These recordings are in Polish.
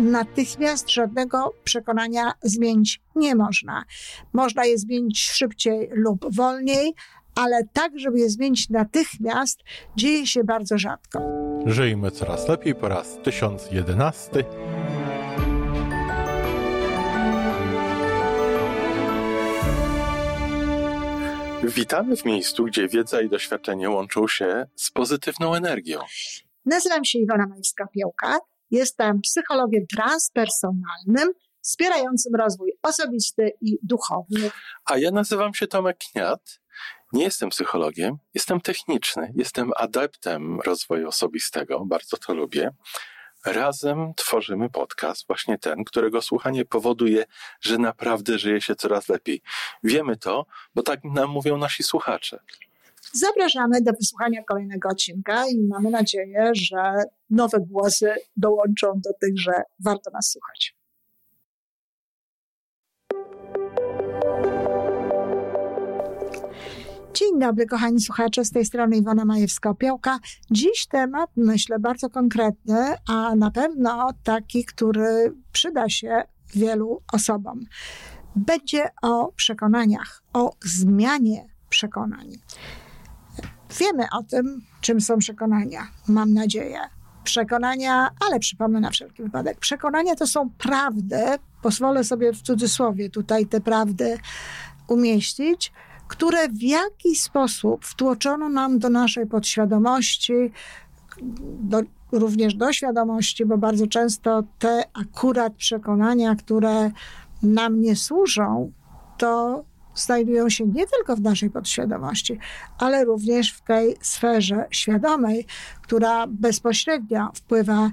natychmiast żadnego przekonania zmienić nie można. Można je zmienić szybciej lub wolniej, ale tak, żeby je zmienić natychmiast, dzieje się bardzo rzadko. Żyjmy coraz lepiej po raz 1011. Witamy w miejscu, gdzie wiedza i doświadczenie łączą się z pozytywną energią. Nazywam się Iwona Majewska-Piołka. Jestem psychologiem transpersonalnym, wspierającym rozwój osobisty i duchowy. A ja nazywam się Tomek Kniat. Nie jestem psychologiem, jestem techniczny, jestem adeptem rozwoju osobistego, bardzo to lubię. Razem tworzymy podcast, właśnie ten, którego słuchanie powoduje, że naprawdę żyje się coraz lepiej. Wiemy to, bo tak nam mówią nasi słuchacze. Zapraszamy do wysłuchania kolejnego odcinka i mamy nadzieję, że nowe głosy dołączą do tych, że warto nas słuchać. Dzień dobry, kochani słuchacze, z tej strony Iwona Majewska-Piołka. Dziś temat, myślę, bardzo konkretny, a na pewno taki, który przyda się wielu osobom. Będzie o przekonaniach, o zmianie przekonań. Wiemy o tym, czym są przekonania, mam nadzieję. Przekonania, ale przypomnę na wszelki wypadek, przekonania to są prawdy, pozwolę sobie w cudzysłowie tutaj te prawdy umieścić, które w jakiś sposób wtłoczono nam do naszej podświadomości, również do świadomości, bo bardzo często te akurat przekonania, które nam nie służą, to znajdują się nie tylko w naszej podświadomości, ale również w tej sferze świadomej, która bezpośrednio wpływa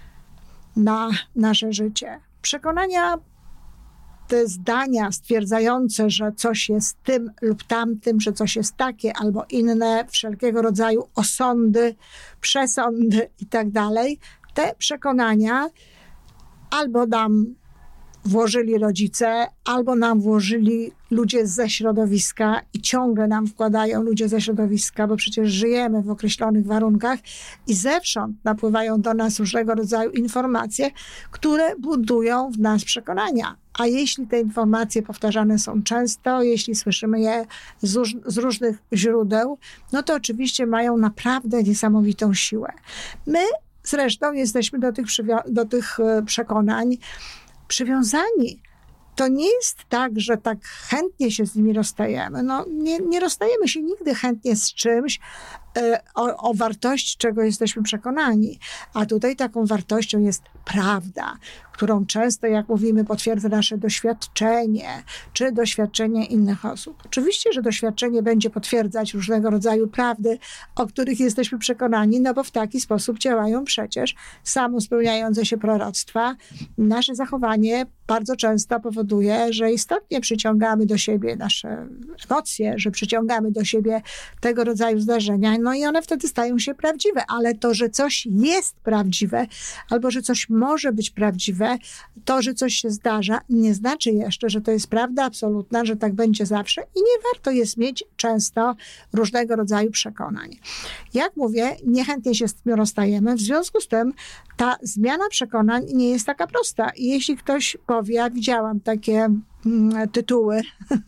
na nasze życie. Przekonania, te zdania stwierdzające, że coś jest tym lub tamtym, że coś jest takie albo inne, wszelkiego rodzaju osądy, przesądy i tak dalej, te przekonania albo nam włożyli rodzice, albo nam włożyli ludzie ze środowiska i ciągle nam wkładają ludzie ze środowiska, bo przecież żyjemy w określonych warunkach i zewsząd napływają do nas różnego rodzaju informacje, które budują w nas przekonania. A jeśli te informacje powtarzane są często, jeśli słyszymy je z różnych źródeł, no to oczywiście mają naprawdę niesamowitą siłę. My zresztą jesteśmy do tych przekonań przywiązani. To nie jest tak, że tak chętnie się z nimi rozstajemy. No, nie rozstajemy się nigdy chętnie z czymś, o wartości czego jesteśmy przekonani. A tutaj taką wartością jest prawda, którą często, jak mówimy, potwierdza nasze doświadczenie, czy doświadczenie innych osób. Oczywiście, że doświadczenie będzie potwierdzać różnego rodzaju prawdy, o których jesteśmy przekonani, no bo w taki sposób działają przecież samospełniające się proroctwa. Nasze zachowanie bardzo często powoduje, że istotnie przyciągamy do siebie nasze emocje, że przyciągamy do siebie tego rodzaju zdarzenia, no i one wtedy stają się prawdziwe, ale to, że coś jest prawdziwe, albo że coś może być prawdziwe, to, że coś się zdarza, nie znaczy jeszcze, że to jest prawda absolutna, że tak będzie zawsze i nie warto jest mieć często różnego rodzaju przekonań. Jak mówię, niechętnie się z tym rozstajemy, w związku z tym ta zmiana przekonań nie jest taka prosta. I jeśli ktoś powie, ja widziałam takie tytuły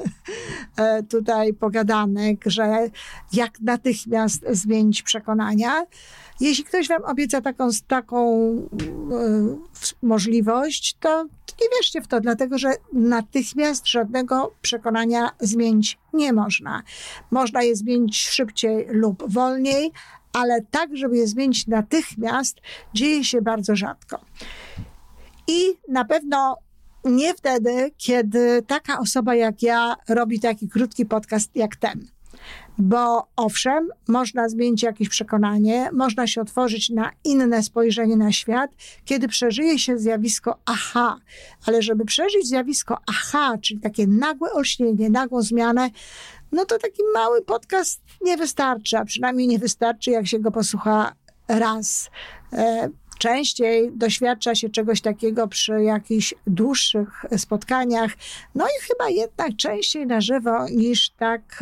tutaj pogadanek, że jak natychmiast zmienić przekonania. Jeśli ktoś wam obieca taką możliwość, to nie wierzcie w to, dlatego że natychmiast żadnego przekonania zmienić nie można. Można je zmienić szybciej lub wolniej, ale tak, żeby je zmienić natychmiast, dzieje się bardzo rzadko. I na pewno nie wtedy, kiedy taka osoba jak ja robi taki krótki podcast jak ten. Bo owszem, można zmienić jakieś przekonanie, można się otworzyć na inne spojrzenie na świat, kiedy przeżyje się zjawisko aha. Ale żeby przeżyć zjawisko aha, czyli takie nagłe olśnienie, nagłą zmianę, no to taki mały podcast nie wystarczy, a przynajmniej nie wystarczy, jak się go posłucha raz. Częściej doświadcza się czegoś takiego przy jakichś dłuższych spotkaniach, no i chyba jednak częściej na żywo niż tak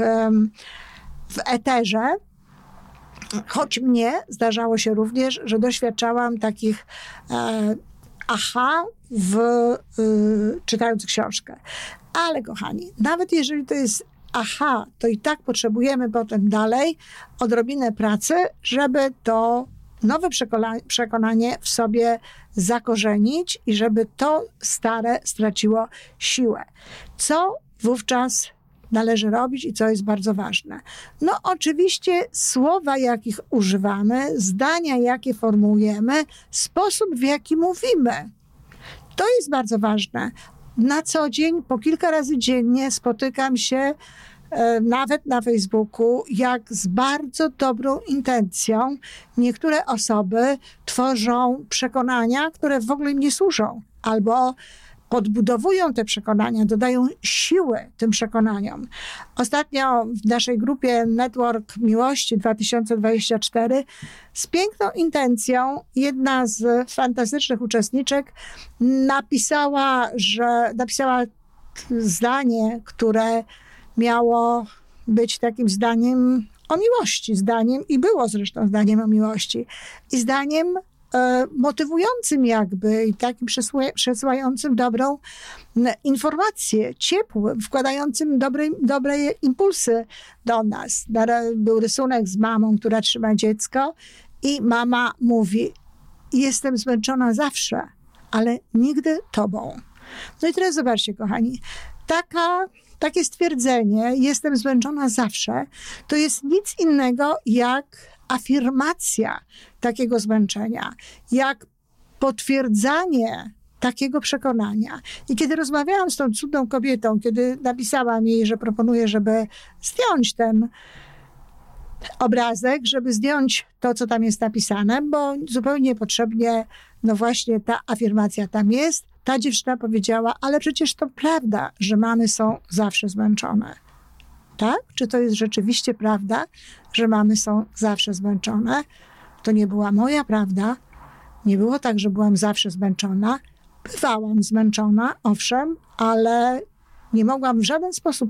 w eterze. Choć mnie zdarzało się również, że doświadczałam takich aha czytając książkę. Ale kochani, nawet jeżeli to jest aha, to i tak potrzebujemy potem dalej odrobinę pracy, żeby to nowe przekonanie w sobie zakorzenić i żeby to stare straciło siłę. Co wówczas należy robić i co jest bardzo ważne? No oczywiście słowa, jakich używamy, zdania, jakie formułujemy, sposób, w jaki mówimy. To jest bardzo ważne. Na co dzień, po kilka razy dziennie spotykam się nawet na Facebooku, jak z bardzo dobrą intencją niektóre osoby tworzą przekonania, które w ogóle im nie służą, albo podbudowują te przekonania, dodają siły tym przekonaniom. Ostatnio w naszej grupie Network Miłości 2024 z piękną intencją jedna z fantastycznych uczestniczek napisała zdanie, które miało być takim zdaniem o miłości, i było zresztą zdaniem o miłości i zdaniem motywującym jakby i takim przesyłającym dobrą informację, ciepłym, wkładającym dobre impulsy do nas. Był rysunek z mamą, która trzyma dziecko i mama mówi: jestem zmęczona zawsze, ale nigdy tobą. No i teraz zobaczcie, kochani, takie stwierdzenie, jestem zmęczona zawsze, to jest nic innego jak afirmacja takiego zmęczenia, jak potwierdzanie takiego przekonania. I kiedy rozmawiałam z tą cudną kobietą, kiedy napisałam jej, że proponuję, żeby zdjąć ten obrazek, żeby zdjąć to, co tam jest napisane, bo zupełnie niepotrzebnie, no właśnie ta afirmacja tam jest, ta dziewczyna powiedziała: ale przecież to prawda, że mamy są zawsze zmęczone. Tak? Czy to jest rzeczywiście prawda, że mamy są zawsze zmęczone? To nie była moja prawda. Nie było tak, że byłam zawsze zmęczona. Bywałam zmęczona, owszem, ale nie mogłabym w żaden sposób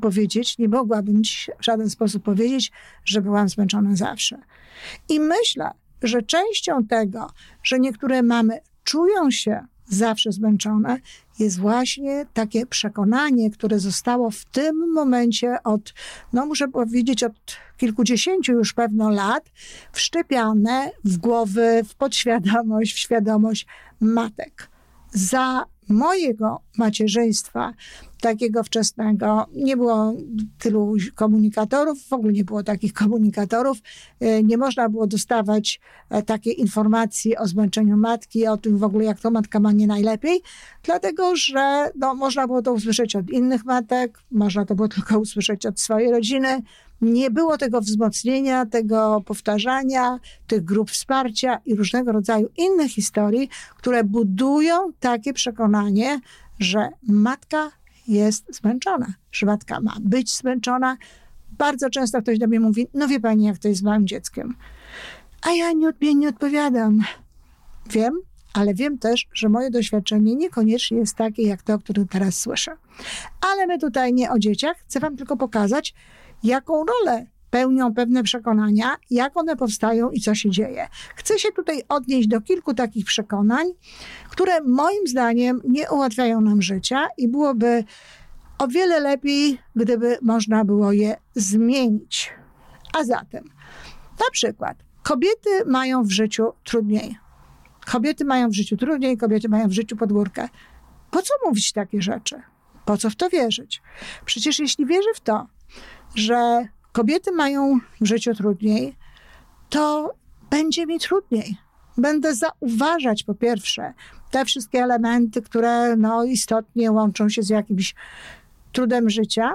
powiedzieć, że byłam zmęczona zawsze. I myślę, że częścią tego, że niektóre mamy czują się zawsze zmęczone, jest właśnie takie przekonanie, które zostało w tym momencie muszę powiedzieć, od kilkudziesięciu już pewno lat, wszczepiane w głowy, w podświadomość, w świadomość matek. Za mojego macierzyństwa, takiego wczesnego, nie było tylu komunikatorów, w ogóle nie było takich komunikatorów, nie można było dostawać takiej informacji o zmęczeniu matki, o tym w ogóle, jak to matka ma nie najlepiej, dlatego, że można było to usłyszeć od innych matek, można to było tylko usłyszeć od swojej rodziny. Nie było tego wzmocnienia, tego powtarzania, tych grup wsparcia i różnego rodzaju innych historii, które budują takie przekonanie, że matka jest zmęczona, że matka ma być zmęczona. Bardzo często ktoś do mnie mówi: no wie pani, jak to jest z małym dzieckiem. A ja nieodmiennie odpowiadam: wiem, ale wiem też, że moje doświadczenie niekoniecznie jest takie, jak to, o którym teraz słyszę. Ale my tutaj nie o dzieciach, chcę wam tylko pokazać, jaką rolę pełnią pewne przekonania, jak one powstają i co się dzieje. Chcę się tutaj odnieść do kilku takich przekonań, które moim zdaniem nie ułatwiają nam życia i byłoby o wiele lepiej, gdyby można było je zmienić. A zatem, na przykład, kobiety mają w życiu trudniej. Kobiety mają w życiu pod górkę. Po co mówić takie rzeczy? Po co w to wierzyć? Przecież jeśli wierzę w to, że kobiety mają w życiu trudniej, to będzie mi trudniej. Będę zauważać po pierwsze te wszystkie elementy, które istotnie łączą się z jakimś trudem życia,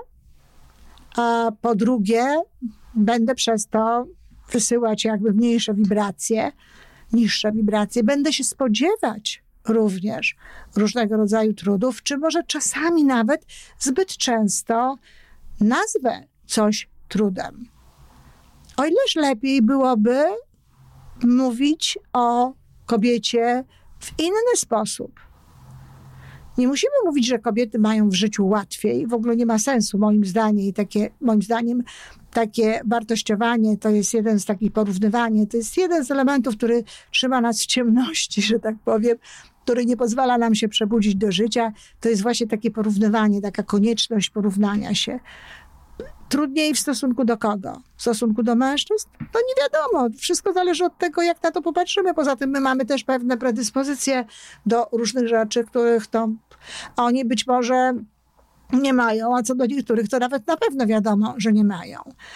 a po drugie będę przez to wysyłać jakby mniejsze wibracje, niższe wibracje. Będę się spodziewać również różnego rodzaju trudów, czy może czasami nawet zbyt często nazwę coś trudem. O ileż lepiej byłoby mówić o kobiecie w inny sposób. Nie musimy mówić, że kobiety mają w życiu łatwiej. W ogóle nie ma sensu, moim zdaniem, takie wartościowanie to jest jeden z takich porównywanie. To jest jeden z elementów, który trzyma nas w ciemności, że tak powiem. który nie pozwala nam się przebudzić do życia, to jest właśnie takie porównywanie, taka konieczność porównania się. Trudniej w stosunku do kogo? W stosunku do mężczyzn? No nie wiadomo. Wszystko zależy od tego, jak na to popatrzymy. Poza tym my mamy też pewne predyspozycje do różnych rzeczy, których to oni być może nie mają, a co do niektórych to nawet na pewno wiadomo, że nie mają.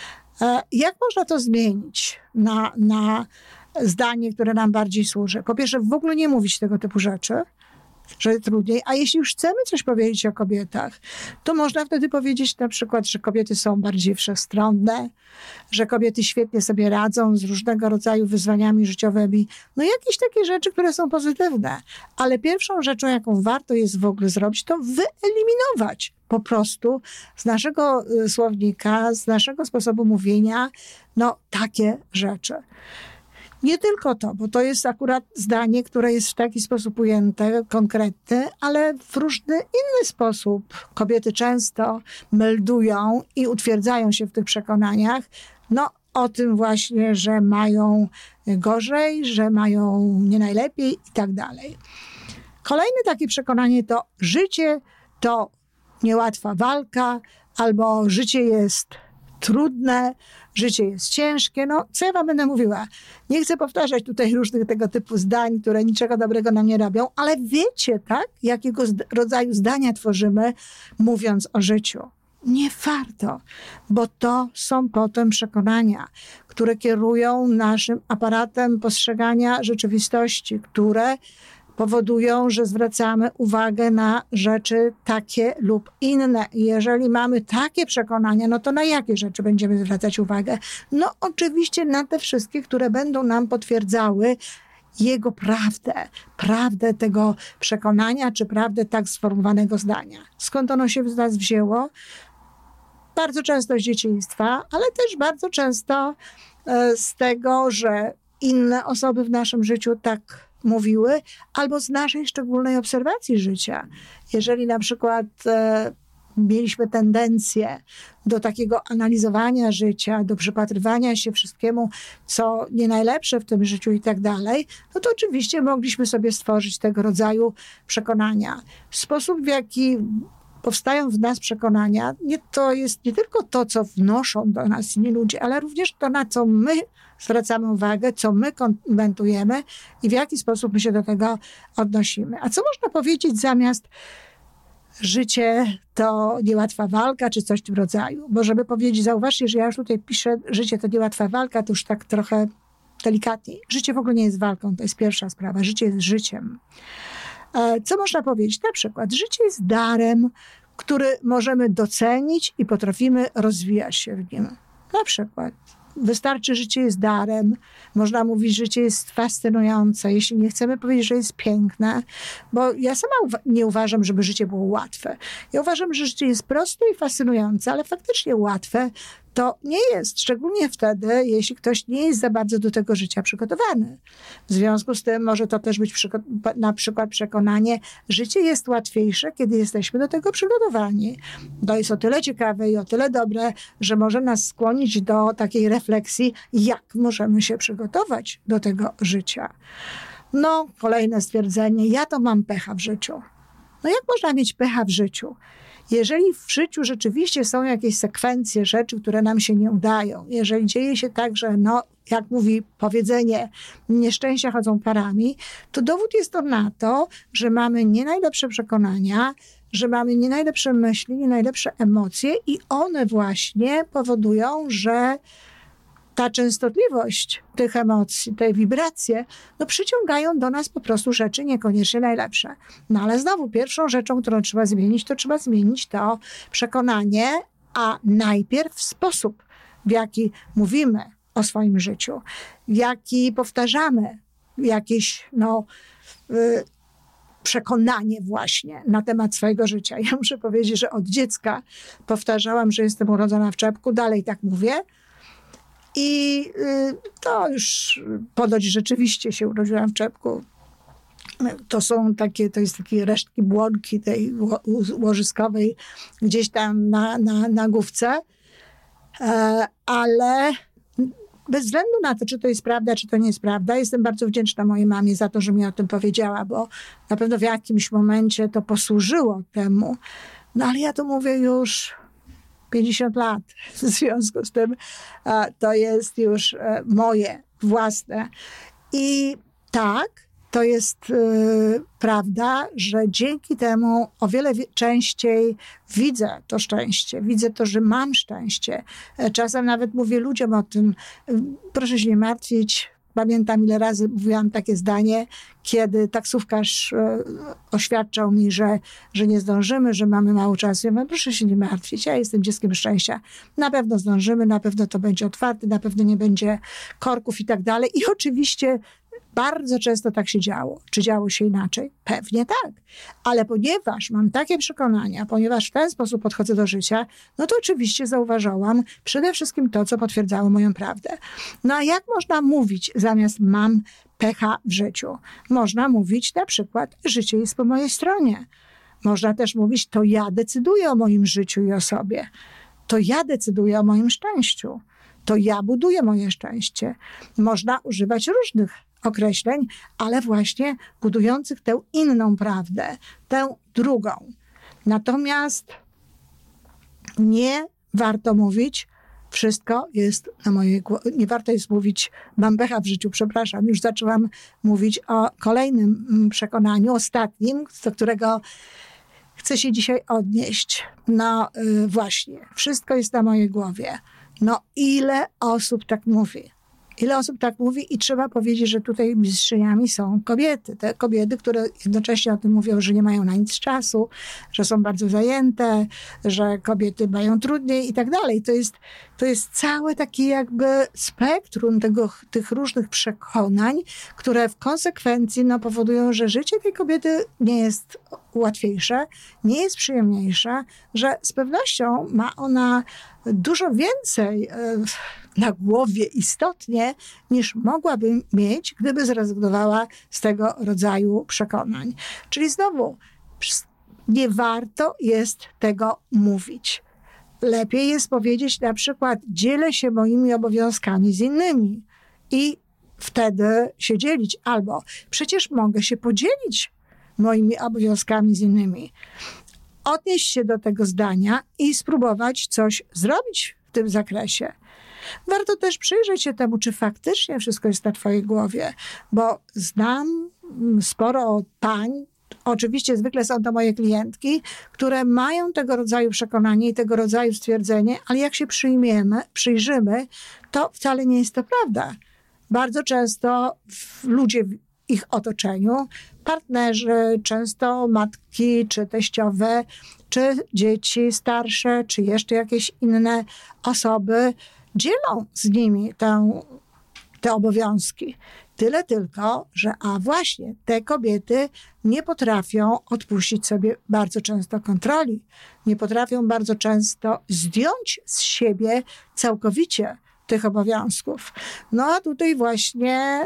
Jak można to zmienić na zdanie, które nam bardziej służy? Po pierwsze, w ogóle nie mówić tego typu rzeczy, że trudniej, a jeśli już chcemy coś powiedzieć o kobietach, to można wtedy powiedzieć na przykład, że kobiety są bardziej wszechstronne, że kobiety świetnie sobie radzą z różnego rodzaju wyzwaniami życiowymi. No jakieś takie rzeczy, które są pozytywne. Ale pierwszą rzeczą, jaką warto jest w ogóle zrobić, to wyeliminować po prostu z naszego słownika, z naszego sposobu mówienia, no takie rzeczy. Nie tylko to, bo to jest akurat zdanie, które jest w taki sposób ujęte, konkretny, ale w różny inny sposób kobiety często meldują i utwierdzają się w tych przekonaniach, no o tym właśnie, że mają gorzej, że mają nie najlepiej i tak dalej. Kolejne takie przekonanie to życie to niełatwa walka, albo życie jest trudne, życie jest ciężkie. No, co ja wam będę mówiła? Nie chcę powtarzać tutaj różnych tego typu zdań, które niczego dobrego nam nie robią, ale wiecie, tak? Jakiego rodzaju zdania tworzymy, mówiąc o życiu. Nie warto, bo to są potem przekonania, które kierują naszym aparatem postrzegania rzeczywistości, które powodują, że zwracamy uwagę na rzeczy takie lub inne. Jeżeli mamy takie przekonania, no to na jakie rzeczy będziemy zwracać uwagę? No oczywiście na te wszystkie, które będą nam potwierdzały jego prawdę tego przekonania, czy prawdę tak sformułowanego zdania. Skąd ono się z nas wzięło? Bardzo często z dzieciństwa, ale też bardzo często z tego, że inne osoby w naszym życiu tak mówiły, albo z naszej szczególnej obserwacji życia. Jeżeli na przykład mieliśmy tendencję do takiego analizowania życia, do przypatrywania się wszystkiemu, co nie najlepsze w tym życiu i tak dalej, no to oczywiście mogliśmy sobie stworzyć tego rodzaju przekonania. Sposób, w jaki powstają w nas przekonania, to jest nie tylko to, co wnoszą do nas inni ludzie, ale również to, na co my zwracamy uwagę, co my komentujemy i w jaki sposób my się do tego odnosimy. A co można powiedzieć zamiast życie to niełatwa walka, czy coś w tym rodzaju? Bo żeby powiedzieć, zauważcie, że ja już tutaj piszę, życie to niełatwa walka, to już tak trochę delikatniej. Życie w ogóle nie jest walką, to jest pierwsza sprawa. Życie jest życiem. Co można powiedzieć? Na przykład życie jest darem, który możemy docenić i potrafimy rozwijać się w nim. Na przykład wystarczy, życie jest darem. Można mówić, że życie jest fascynujące, jeśli nie chcemy powiedzieć, że jest piękne, bo ja sama nie uważam, żeby życie było łatwe. Ja uważam, że życie jest proste i fascynujące, ale faktycznie łatwe to nie jest, szczególnie wtedy, jeśli ktoś nie jest za bardzo do tego życia przygotowany. W związku z tym może to też być na przykład przekonanie, życie jest łatwiejsze, kiedy jesteśmy do tego przygotowani. To jest o tyle ciekawe i o tyle dobre, że może nas skłonić do takiej refleksji, jak możemy się przygotować do tego życia. No, kolejne stwierdzenie, ja to mam pecha w życiu. No jak można mieć pecha w życiu? Jeżeli w życiu rzeczywiście są jakieś sekwencje rzeczy, które nam się nie udają, jeżeli dzieje się tak, że jak mówi powiedzenie, nieszczęścia chodzą parami, to dowód jest to na to, że mamy nie najlepsze przekonania, że mamy nie najlepsze myśli, nie najlepsze emocje i one właśnie powodują, że ta częstotliwość tych emocji, te wibracje, przyciągają do nas po prostu rzeczy niekoniecznie najlepsze. No ale znowu pierwszą rzeczą, którą trzeba zmienić to przekonanie, a najpierw sposób, w jaki mówimy o swoim życiu, w jaki powtarzamy jakieś przekonanie właśnie na temat swojego życia. Ja muszę powiedzieć, że od dziecka powtarzałam, że jestem urodzona w czepku, dalej tak mówię. I to już ponoć rzeczywiście się urodziłam w czepku. To jest takie resztki błonki tej łożyskowej gdzieś tam na główce. Ale bez względu na to, czy to jest prawda, czy to nie jest prawda, jestem bardzo wdzięczna mojej mamie za to, że mi o tym powiedziała, bo na pewno w jakimś momencie to posłużyło temu. No ale ja to mówię już 50 lat. W związku z tym to jest już moje własne. I tak, to jest prawda, że dzięki temu o wiele częściej widzę to szczęście. Widzę to, że mam szczęście. Czasem nawet mówię ludziom o tym, proszę się nie martwić. Pamiętam, ile razy mówiłam takie zdanie, kiedy taksówkarz oświadczał mi, że nie zdążymy, że mamy mało czasu. Ja mówię, proszę się nie martwić, ja jestem dzieckiem szczęścia. Na pewno zdążymy, na pewno to będzie otwarte, na pewno nie będzie korków i tak dalej. I oczywiście bardzo często tak się działo. Czy działo się inaczej? Pewnie tak. Ale ponieważ mam takie przekonania, ponieważ w ten sposób podchodzę do życia, no to oczywiście zauważałam przede wszystkim to, co potwierdzało moją prawdę. No a jak można mówić zamiast mam pecha w życiu? Można mówić na przykład, życie jest po mojej stronie. Można też mówić, to ja decyduję o moim życiu i o sobie. To ja decyduję o moim szczęściu. To ja buduję moje szczęście. Można używać różnych określeń, ale właśnie budujących tę inną prawdę, tę drugą. Natomiast nie warto mówić, wszystko jest na mojej głowie. Nie warto jest mówić, mam pecha w życiu, przepraszam. Już zaczęłam mówić o kolejnym przekonaniu, ostatnim, do którego chcę się dzisiaj odnieść. No właśnie, wszystko jest na mojej głowie. No ile osób tak mówi? Ile osób tak mówi i trzeba powiedzieć, że tutaj mistrzyniami są kobiety. Te kobiety, które jednocześnie o tym mówią, że nie mają na nic czasu, że są bardzo zajęte, że kobiety mają trudniej i tak dalej. To jest całe takie jakby spektrum tych różnych przekonań, które w konsekwencji powodują, że życie tej kobiety nie jest łatwiejsze, nie jest przyjemniejsze, że z pewnością ma ona dużo więcej na głowie istotnie, niż mogłaby mieć, gdyby zrezygnowała z tego rodzaju przekonań. Czyli znowu, nie warto jest tego mówić. Lepiej jest powiedzieć na przykład, dzielę się moimi obowiązkami z innymi i wtedy się dzielić. Albo przecież mogę się podzielić moimi obowiązkami z innymi. Odnieść się do tego zdania i spróbować coś zrobić w tym zakresie. Warto też przyjrzeć się temu, czy faktycznie wszystko jest na twojej głowie, bo znam sporo pań, oczywiście zwykle są to moje klientki, które mają tego rodzaju przekonanie i tego rodzaju stwierdzenie, ale jak się przyjrzymy, to wcale nie jest to prawda. Bardzo często ludzie w ich otoczeniu, partnerzy, często matki, czy teściowe, czy dzieci starsze, czy jeszcze jakieś inne osoby dzielą z nimi te obowiązki. Tyle tylko, że właśnie te kobiety nie potrafią odpuścić sobie bardzo często kontroli. Nie potrafią bardzo często zdjąć z siebie całkowicie tych obowiązków. No a tutaj właśnie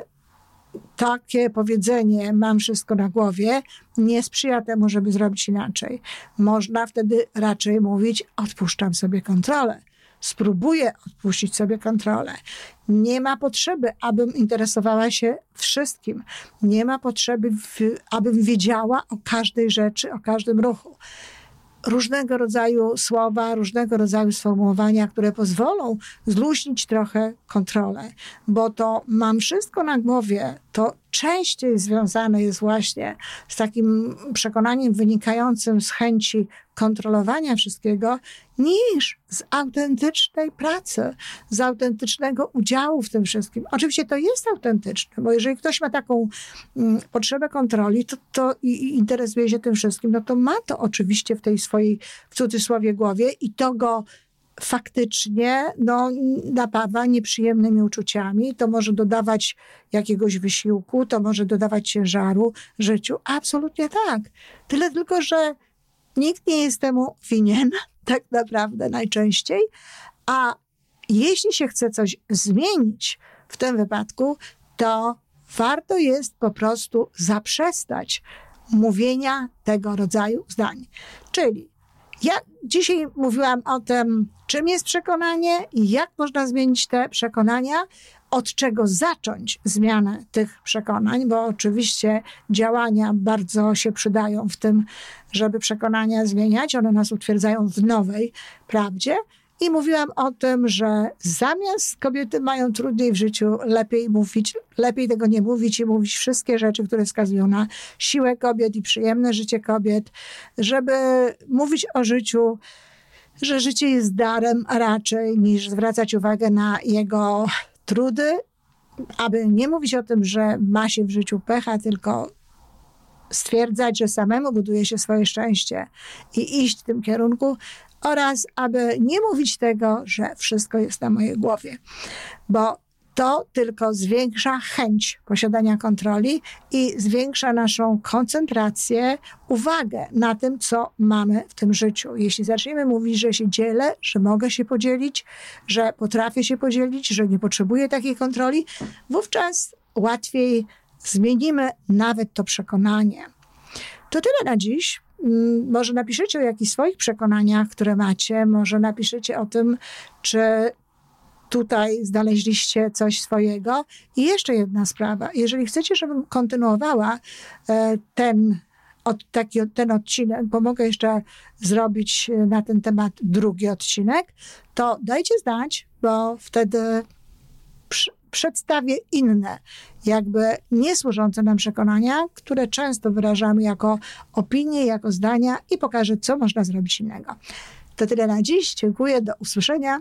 takie powiedzenie, mam wszystko na głowie, nie sprzyja temu, żeby zrobić inaczej. Można wtedy raczej mówić, odpuszczam sobie kontrolę. Spróbuję odpuścić sobie kontrolę. Nie ma potrzeby, abym interesowała się wszystkim. Nie ma potrzeby, abym wiedziała o każdej rzeczy, o każdym ruchu. Różnego rodzaju słowa, różnego rodzaju sformułowania, które pozwolą zluźnić trochę kontrolę. Bo to mam wszystko na głowie, to częściej związane jest właśnie z takim przekonaniem wynikającym z chęci kontrolowania wszystkiego, niż z autentycznej pracy, z autentycznego udziału w tym wszystkim. Oczywiście to jest autentyczne, bo jeżeli ktoś ma taką potrzebę kontroli, to i interesuje się tym wszystkim, no to ma to oczywiście w tej swojej, w cudzysłowie, głowie i to go faktycznie napawa nieprzyjemnymi uczuciami. To może dodawać jakiegoś wysiłku, to może dodawać ciężaru życiu. Absolutnie tak. Tyle tylko, że nikt nie jest temu winien, tak naprawdę najczęściej, a jeśli się chce coś zmienić w tym wypadku, to warto jest po prostu zaprzestać mówienia tego rodzaju zdań. Czyli ja dzisiaj mówiłam o tym, czym jest przekonanie i jak można zmienić te przekonania, od czego zacząć zmianę tych przekonań, bo oczywiście działania bardzo się przydają w tym, żeby przekonania zmieniać. One nas utwierdzają w nowej prawdzie. I mówiłam o tym, że zamiast kobiety mają trudniej w życiu, lepiej tego nie mówić i mówić wszystkie rzeczy, które wskazują na siłę kobiet i przyjemne życie kobiet, żeby mówić o życiu, że życie jest darem raczej niż zwracać uwagę na jego trudy, aby nie mówić o tym, że ma się w życiu pecha, tylko stwierdzać, że samemu buduje się swoje szczęście i iść w tym kierunku, oraz aby nie mówić tego, że wszystko jest na mojej głowie, bo to tylko zwiększa chęć posiadania kontroli i zwiększa naszą koncentrację, uwagę na tym, co mamy w tym życiu. Jeśli zaczniemy mówić, że się dzielę, że mogę się podzielić, że potrafię się podzielić, że nie potrzebuję takiej kontroli, wówczas łatwiej zmienimy nawet to przekonanie. To tyle na dziś. Może napiszecie o jakichś swoich przekonaniach, które macie. Może napiszecie o tym, czy tutaj znaleźliście coś swojego. I jeszcze jedna sprawa. Jeżeli chcecie, żebym kontynuowała ten odcinek, bo mogę jeszcze zrobić na ten temat drugi odcinek, to dajcie znać, bo wtedy przedstawię inne, jakby niesłużące nam przekonania, które często wyrażamy jako opinie, jako zdania i pokażę, co można zrobić innego. To tyle na dziś. Dziękuję. Do usłyszenia.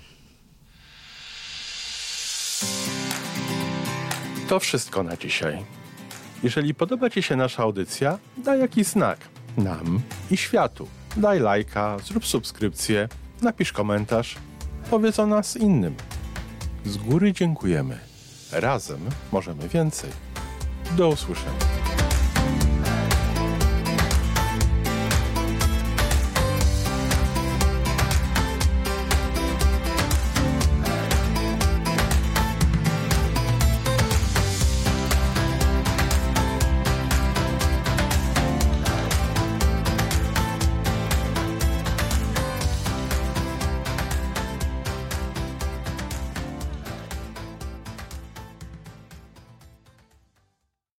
To wszystko na dzisiaj. Jeżeli podoba Ci się nasza audycja, daj jakiś znak nam i światu. Daj lajka, zrób subskrypcję, napisz komentarz, powiedz o nas innym. Z góry dziękujemy. Razem możemy więcej. Do usłyszenia.